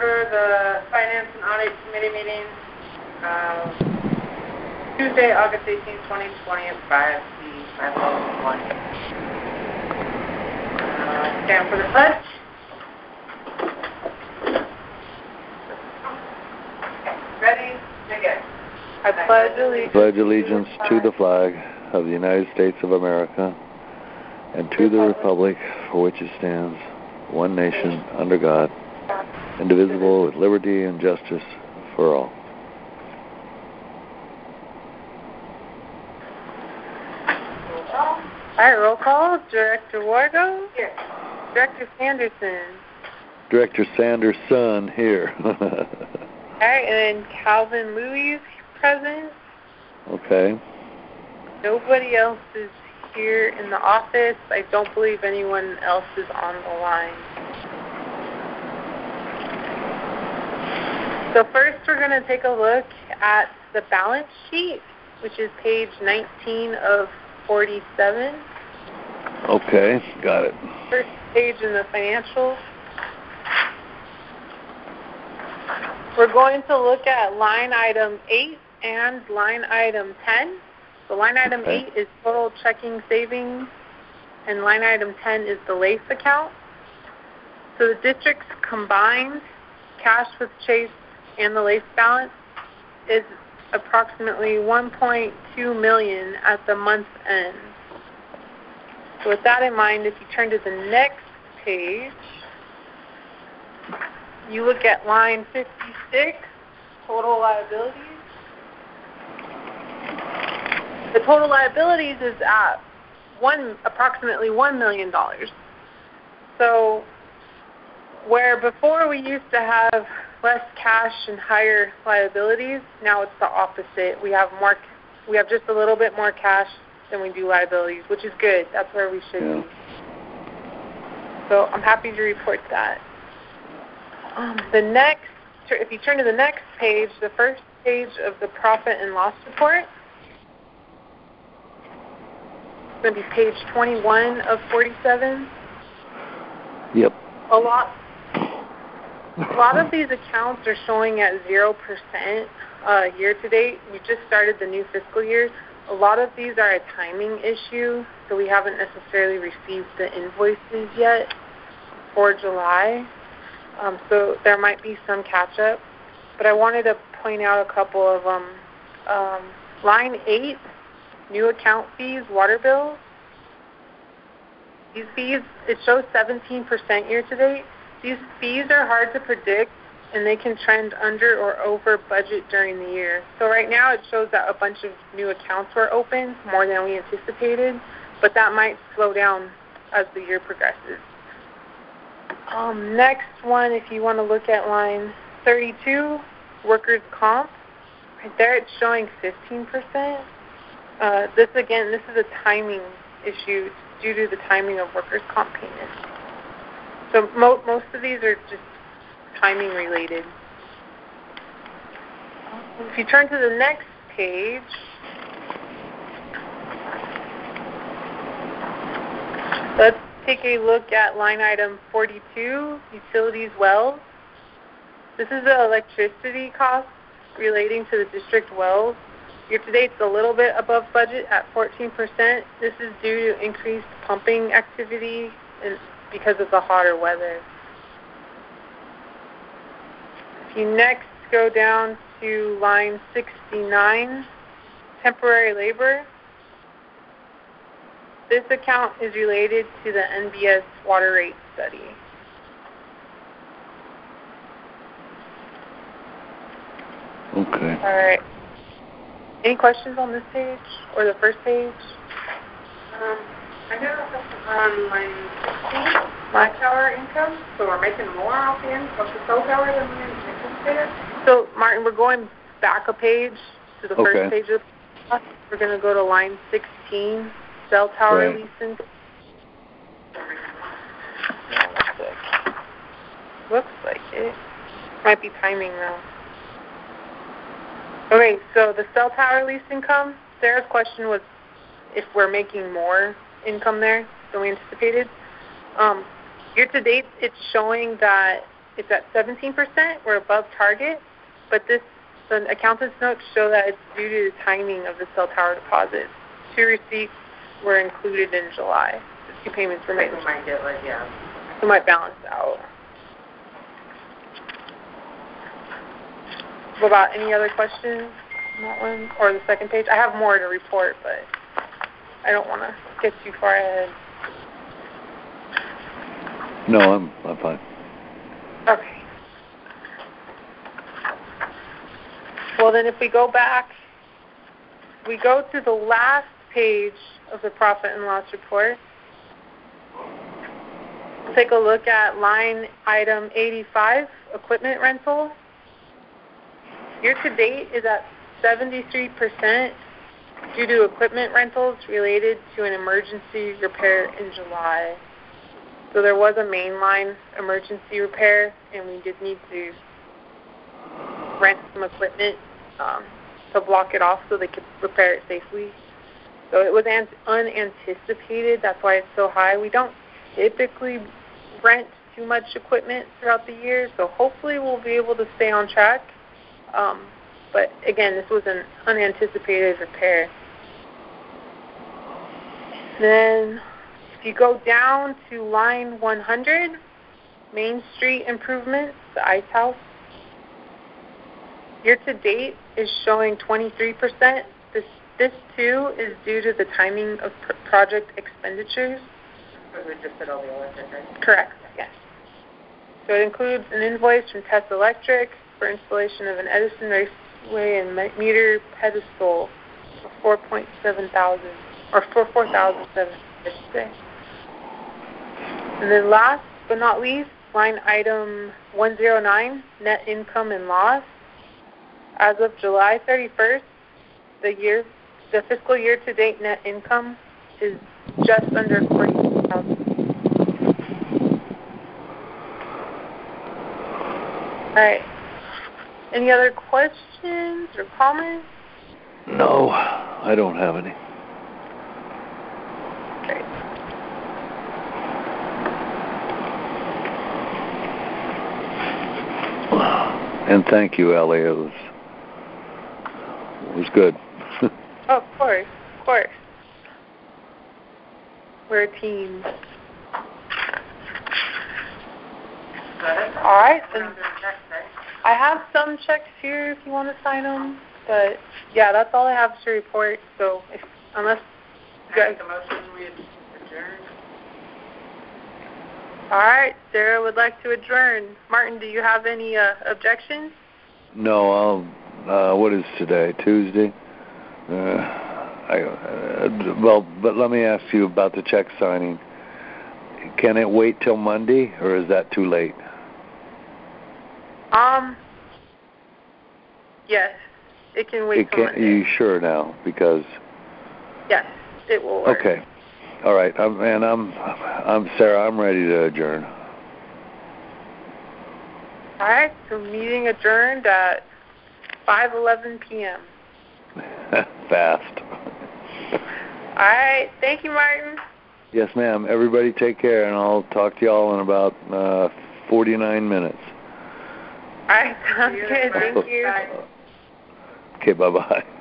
for the Finance and Audit Committee meeting, Tuesday, August 18, 2020 at 5:01. Stand for the pledge. Ready? Begin. I pledge allegiance to the flag of the United States of America and to the republic for which it stands, one nation, under God, indivisible, with liberty and justice for all. All right, roll call. Director Wargo? Here. Director Sanderson? Director Sanderson here. All right, and then Calvin Louis present. Okay. Nobody else is here in the office. I don't believe anyone else is on the line. So first we're going to take a look at the balance sheet, which is page 19 of 47. Okay, got it. First page in the financials. We're going to look at line item 8 and line item 10. So line item 8 is total checking savings, and line item 10 is the LACE account. So the district's combined cash with Chase and the LACE balance is approximately $1.2 million at the month's end. So with that in mind, if you turn to the next page, you look at line 56, total liabilities. The total liabilities is at approximately $1 million. So where before we used to have less cash and higher liabilities, now it's the opposite. We have just a little bit more cash than we do liabilities, which is good. That's where we should be. So I'm happy to report that. If you turn to the next page, the first page of the profit and loss report, it's going to be page 21 of 47. Yep. A lot of these accounts are showing at 0% year to date. We just started the new fiscal year. A lot of these are a timing issue, so we haven't necessarily received the invoices yet for July. So there might be some catch-up. But I wanted to point out a couple of them. Line 8, new account fees, water bills. These fees, it shows 17% year to date. These fees are hard to predict, and they can trend under or over budget during the year. So right now it shows that a bunch of new accounts were opened, more than we anticipated, but that might slow down as the year progresses. Next one, if you want to look at line 32, workers' comp. Right there it's showing 15%. This is a timing issue due to the timing of workers' comp payments. So most of these are just timing related. If you turn to the next page, let's take a look at line item 42, utilities wells. This is the electricity cost relating to the district wells. Year to date, it's a little bit above budget at 14%. This is due to increased pumping activity and because of the hotter weather. If you next go down to line 69, temporary labor. This account is related to the NBS water rate study. Okay. All right. Any questions on this page or the first page? I got a question on line 16, my tower income. So we're making more off the end of the cell tower than we anticipated? So, Martin, we're going back a page to the first page of the class. We're going to go to line 16, cell tower leasing. Looks like it. Might be timing, though. Okay, so the cell tower lease income, Sarah's question was if we're making more income there than we anticipated. Year to date, it's showing that it's at 17%. We're above target, but the accountant's notes show that it's due to the timing of the cell tower deposits. 2 receipts were included in July. The 2 payments were made. We might get So it might balance out. What about any other questions on that one? Or the second page? I have more to report, but I don't want to get too far ahead. No, I'm fine. Okay. Well, then if we go back, we go to the last page of the profit and loss report. Take a look at line item 85, equipment rental. Year-to-date is at 73% due to equipment rentals related to an emergency repair in July. So there was a mainline emergency repair, and we did need to rent some equipment to block it off so they could repair it safely. So it was unanticipated. That's why it's so high. We don't typically rent too much equipment throughout the year, so hopefully we'll be able to stay on track. But again, this was an unanticipated repair. Then if you go down to line 100, Main Street improvements, the ice house, year-to-date is showing 23%. This too is due to the timing of project expenditures. we just did all the electric, right? Correct, yes. So it includes an invoice from Test Electric for installation of an Edison Raceway and meter pedestal for $4,700, or for $4,700, I should say. And then last but not least, line item 109, net income and loss. As of July 31st, the fiscal year-to-date net income is just under $40,000. All right. Any other questions or comments? No, I don't have any. Great. And thank you, Ellie. It was good. Oh, of course, of course. We're a team. All right, then. I have some checks here if you want to sign them, but yeah, that's all I have to report. So unless you guys, Make a motion, we adjourn. all right, Sarah would like to adjourn. Martin, do you have any objections? No, what is today? Tuesday? But let me ask you about the check signing. Can it wait till Monday, or is that too late? Yes, it can wait till Monday. You sure now? Because yes, it will work. Okay, all right. I'm Sarah. I'm ready to adjourn. All right, so meeting adjourned at 5:11 p.m. Fast. All right, thank you, Martin. Yes, ma'am. Everybody take care, and I'll talk to y'all in about 49 minutes. All right, sounds good. Thank you. Bye. Okay, bye-bye.